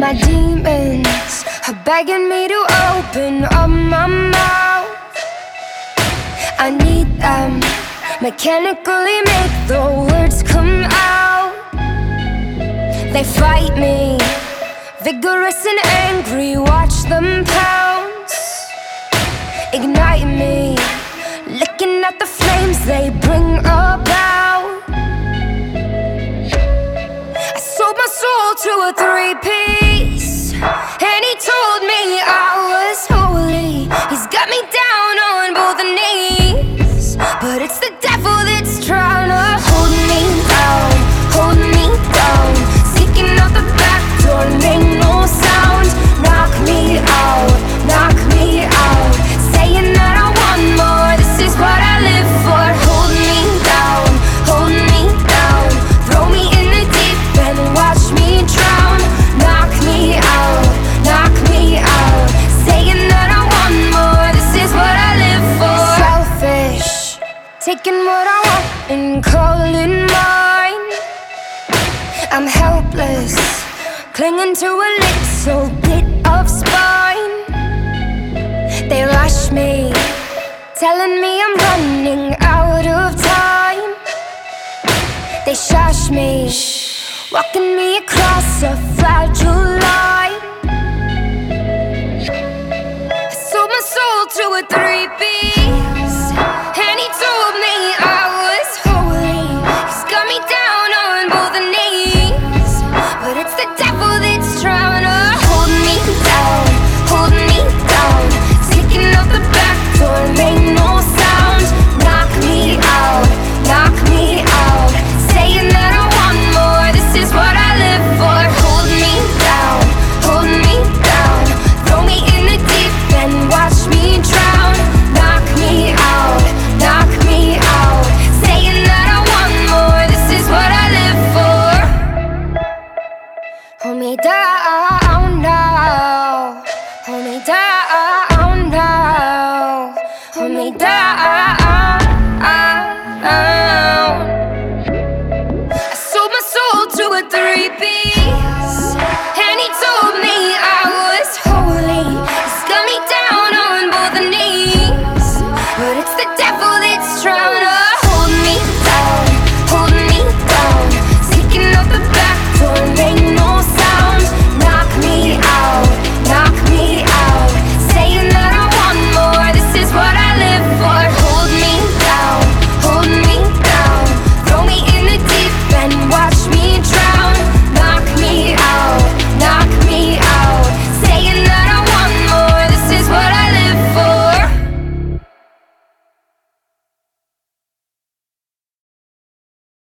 My demons are begging me to open up my mouth. I need them, mechanically make the words come out. They fight me, vigorous and angry, watch them pounce. Ignite me, looking at the flames they bring about. I sold my soul to a three-piece, and he told me I was holy. He's got me down on both knees, but it's the devil that's trying to hold me down, hold me down. Sneaking out the back door, make no sound. Knock me out, knock me out. Saying that I want more, this is what I live for. Hold me down, hold me down. Throw me in the deep end, watch me drown. Knock me out, knock me out. Saying that I want more, this is what I live for. Selfish, taking what I want and calling mine. I'm helpless, clinging to a little bit of spine. They rush me, telling me I'm running out of time. They shush me, walking me across a fragile line. I sold my soul to a three-piece, and he told me I was holy. He's got me down on both knees, but it's the devil that's trying to hold me down, hold me down. Sneaking out the back door, make no sound. Knock me out, knock me out. Saying that I want more, this is what I live for. Hold me down, hold me down. Throw me in the deep end, watch me drown. Knock me out, knock me out. Saying that I want more, this is what I live for. Hold me down now.